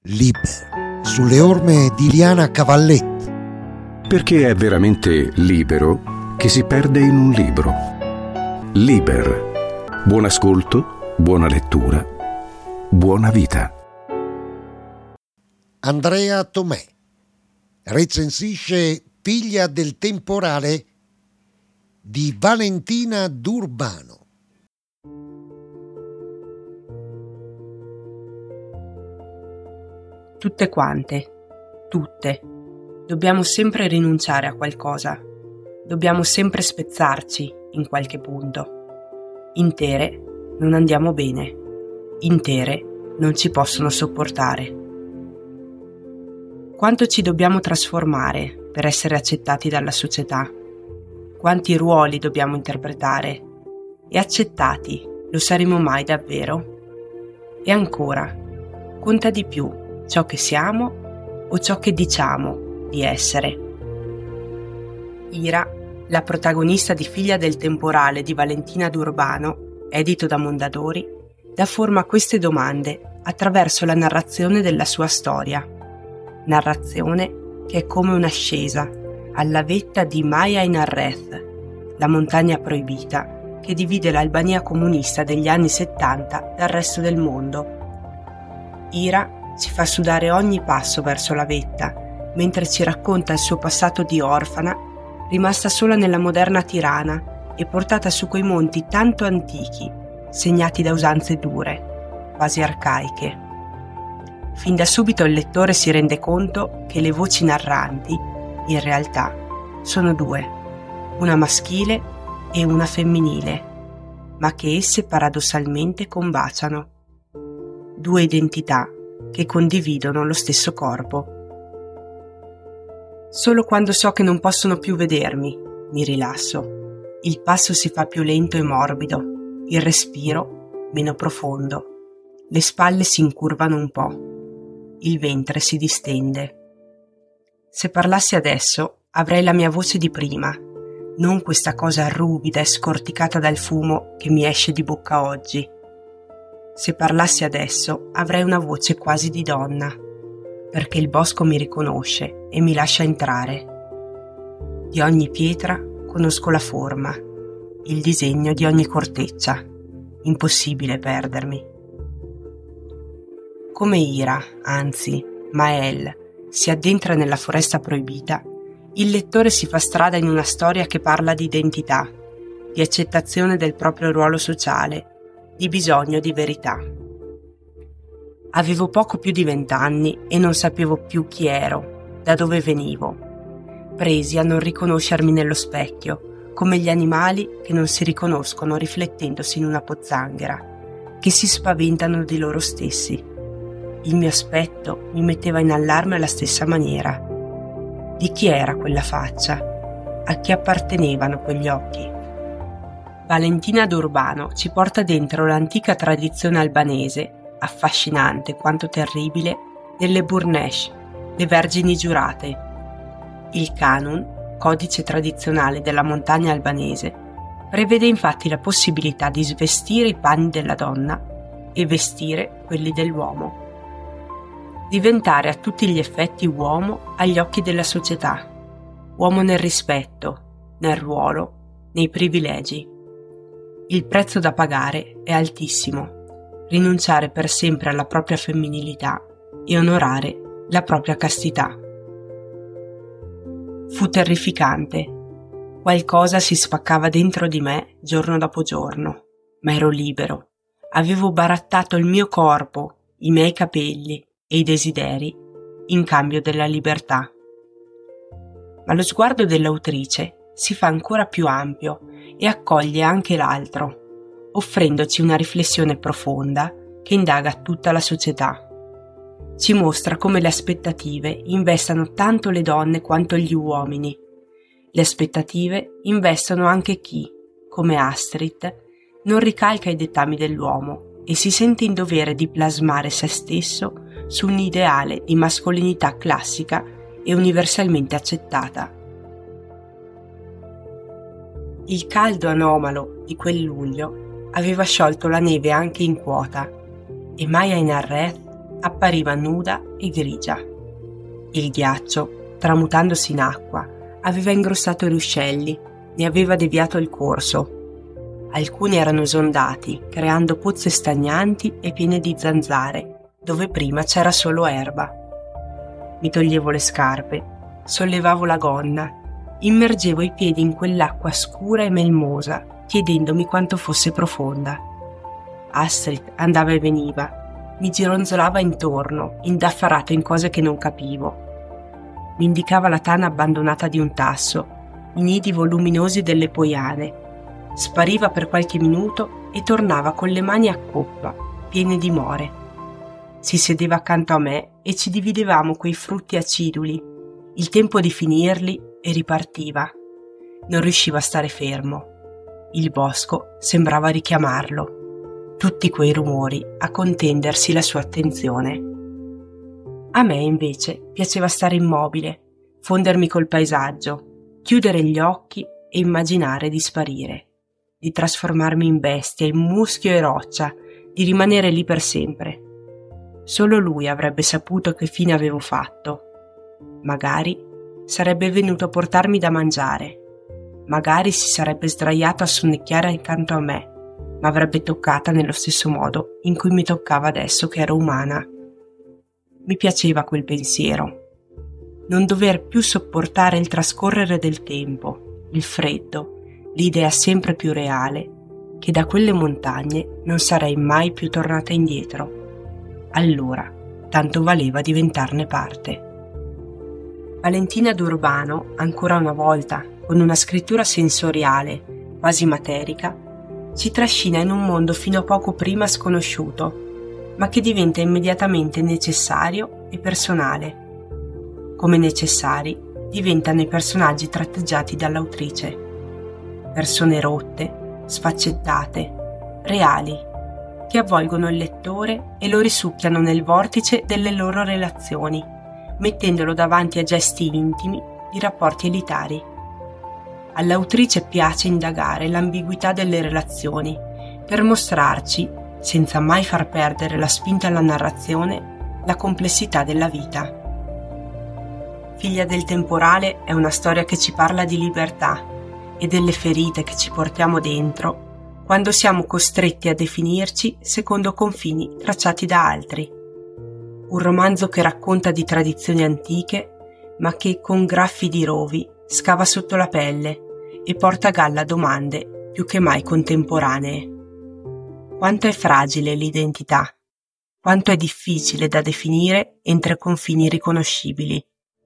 Liber, sulle orme di Liana Cavalletti. Perché è veramente libero che si perde in un libro. Liber. Buon ascolto, buona lettura, buona vita. Andrea Tomè recensisce Figlia del temporale di Valentina D'Urbano. Tutte quante, tutte. Dobbiamo sempre rinunciare a qualcosa. Dobbiamo sempre spezzarci in qualche punto. Intere non andiamo bene. Intere non ci possono sopportare. Quanto ci dobbiamo trasformare per essere accettati dalla società? Quanti ruoli dobbiamo interpretare? E accettati lo saremo mai davvero? E ancora, conta di più ciò che siamo o ciò che diciamo di essere? Ira, la protagonista di Figlia del temporale di Valentina D'Urbano, edito da Mondadori, dà forma a queste domande attraverso la narrazione della sua storia. Narrazione che è come un'ascesa alla vetta di Maya Inarrez, la montagna proibita che divide l'Albania comunista degli anni 70 dal resto del mondo. Ira ci fa sudare ogni passo verso la vetta, mentre ci racconta il suo passato di orfana, rimasta sola nella moderna Tirana e portata su quei monti tanto antichi, segnati da usanze dure, quasi arcaiche. Fin da subito il lettore si rende conto che le voci narranti, in realtà, sono due, una maschile e una femminile, ma che esse paradossalmente combaciano. Due identità che condividono lo stesso corpo. Solo quando so che non possono più vedermi, mi rilasso. Il passo si fa più lento e morbido, il respiro meno profondo. Le spalle si incurvano un po', il ventre si distende. Se parlassi adesso, avrei la mia voce di prima, non questa cosa ruvida e scorticata dal fumo che mi esce di bocca oggi. Se parlassi adesso avrei una voce quasi di donna, perché il bosco mi riconosce e mi lascia entrare. Di ogni pietra conosco la forma, il disegno di ogni corteccia. Impossibile perdermi. Come Ira, anzi, Mael, si addentra nella foresta proibita, il lettore si fa strada in una storia che parla di identità, di accettazione del proprio ruolo sociale, di bisogno di verità. Avevo poco più di 20 anni e non sapevo più chi ero, da dove venivo, presi a non riconoscermi nello specchio, come gli animali che non si riconoscono riflettendosi in una pozzanghera, che si spaventano di loro stessi. Il mio aspetto mi metteva in allarme alla stessa maniera. Di chi era quella faccia? A chi appartenevano quegli occhi? Valentina D'Urbano ci porta dentro l'antica tradizione albanese, affascinante quanto terribile, delle Burnesh, le vergini giurate. Il Kanun, codice tradizionale della montagna albanese, prevede infatti la possibilità di svestire i panni della donna e vestire quelli dell'uomo. Diventare a tutti gli effetti uomo agli occhi della società, uomo nel rispetto, nel ruolo, nei privilegi. Il prezzo da pagare è altissimo, rinunciare per sempre alla propria femminilità e onorare la propria castità. Fu terrificante. Qualcosa si spaccava dentro di me giorno dopo giorno, ma ero libero. Avevo barattato il mio corpo, i miei capelli e i desideri in cambio della libertà. Ma lo sguardo dell'autrice si fa ancora più ampio e accoglie anche l'altro, offrendoci una riflessione profonda che indaga tutta la società. Ci mostra come le aspettative investano tanto le donne quanto gli uomini. Le aspettative investono anche chi, come Astrid, non ricalca i dettami dell'uomo e si sente in dovere di plasmare se stesso su un ideale di mascolinità classica e universalmente accettata. Il caldo anomalo di quel luglio aveva sciolto la neve anche in quota e Maya Inarrez appariva nuda e grigia. Il ghiaccio, tramutandosi in acqua, aveva ingrossato i ruscelli, ne aveva deviato il corso. Alcuni erano esondati, creando pozze stagnanti e piene di zanzare, dove prima c'era solo erba. Mi toglievo le scarpe, sollevavo la gonna, immergevo i piedi in quell'acqua scura e melmosa, chiedendomi quanto fosse profonda. Astrid andava e veniva, mi gironzolava intorno, indaffarato in cose che non capivo. Mi indicava la tana abbandonata di un tasso, i nidi voluminosi delle poiane. Spariva per qualche minuto e tornava con le mani a coppa, piene di more. Si sedeva accanto a me e ci dividevamo quei frutti aciduli, il tempo di finirli e ripartiva. Non riusciva a stare fermo. Il bosco sembrava richiamarlo. Tutti quei rumori a contendersi la sua attenzione. A me invece piaceva stare immobile, fondermi col paesaggio, chiudere gli occhi e immaginare di sparire, di trasformarmi in bestia, in muschio e roccia, di rimanere lì per sempre. Solo lui avrebbe saputo che fine avevo fatto. Magari sarebbe venuto a portarmi da mangiare, magari si sarebbe sdraiato a sonnecchiare accanto a me, ma avrebbe toccata nello stesso modo in cui mi toccava adesso che ero umana. Mi piaceva quel pensiero. Non dover più sopportare il trascorrere del tempo, il freddo, l'idea sempre più reale che da quelle montagne non sarei mai più tornata indietro. Allora, tanto valeva diventarne parte. Valentina D'Urbano, ancora una volta, con una scrittura sensoriale, quasi materica, ci trascina in un mondo fino a poco prima sconosciuto, ma che diventa immediatamente necessario e personale. Come necessari diventano i personaggi tratteggiati dall'autrice. Persone rotte, sfaccettate, reali, che avvolgono il lettore e lo risucchiano nel vortice delle loro relazioni, mettendolo davanti a gesti intimi di rapporti elitari. All'autrice piace indagare l'ambiguità delle relazioni per mostrarci, senza mai far perdere la spinta alla narrazione, la complessità della vita. Figlia del temporale è una storia che ci parla di libertà e delle ferite che ci portiamo dentro quando siamo costretti a definirci secondo confini tracciati da altri. Un romanzo che racconta di tradizioni antiche, ma che con graffi di rovi scava sotto la pelle e porta a galla domande più che mai contemporanee. Quanto è fragile l'identità, quanto è difficile da definire entro confini riconoscibili.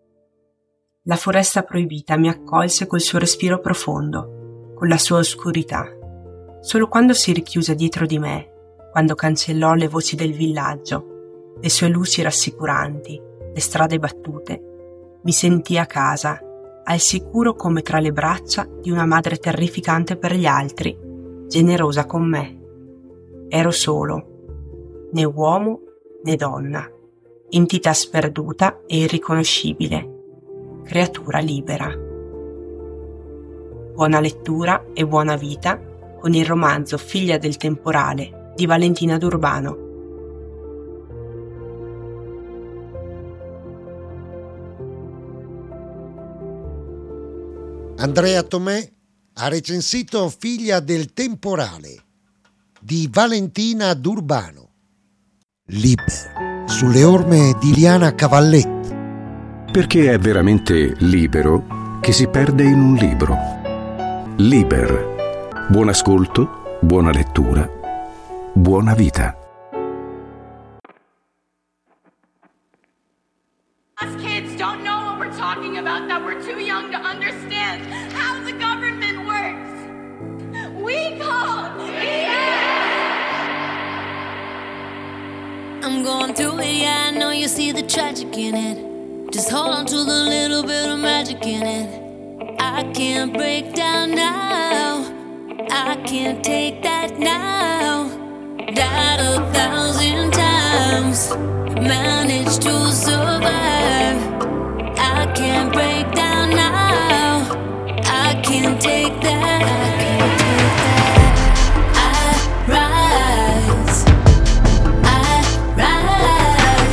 La foresta proibita mi accolse col suo respiro profondo, con la sua oscurità. Solo quando si richiuse dietro di me, quando cancellò le voci del villaggio, le sue luci rassicuranti, le strade battute, mi sentii a casa, al sicuro come tra le braccia di una madre terrificante per gli altri, generosa con me. Ero solo, né uomo né donna, entità sperduta e irriconoscibile, creatura libera. Buona lettura e buona vita con il romanzo Figlia del temporale di Valentina D'Urbano. Andrea Tomè ha recensito Figlia del temporale di Valentina D'Urbano. Liber, sulle orme di Liana Cavalletti. Perché è veramente libero che si perde in un libro. Liber. Buon ascolto, buona lettura, buona vita. Us kids don't know what we're talking about, that we're too young to understand how the government works. We call I'm going through it, yeah, I know you see the tragic in it. Just hold on to the little bit of magic in it. I can't break down now, I can't take that now. Died 1,000 times, managed to survive. I can't break down now, I can't take that, I can't take that. I rise, I rise.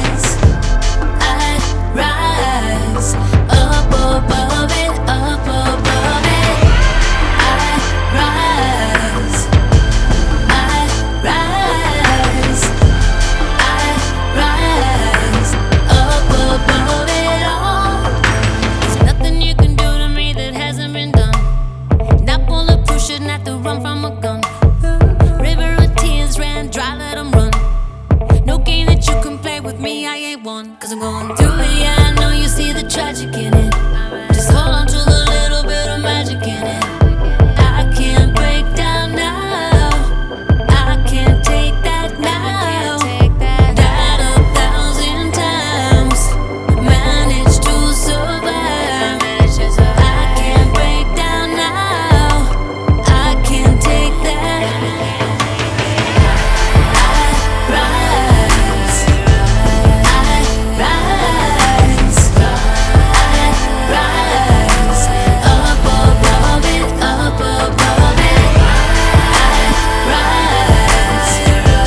one. Cause I'm going through it, yeah, I know you see the tragic in it. Just hold on to the little bit of magic in it. I can't break down now. I can't take that now. Died 1,000 times, managed to survive. I can't break down now. I can't take that. I rise, up above it, up above it. I rise,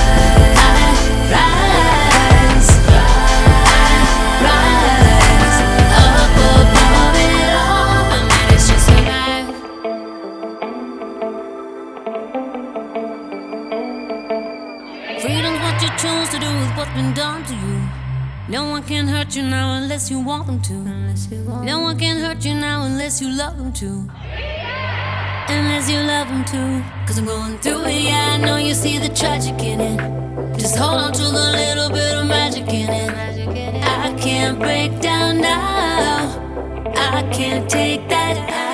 up above it all. I managed to survive. Freedom's what you choose to do with what's been done to you. No one can hurt you now unless you want them to. No one can hurt you now unless you love them to. Unless you love them to. Cause I'm going through it, yeah, I know you see the tragic in it. Just hold on to the little bit of magic in it. I can't break down now. I can't take that.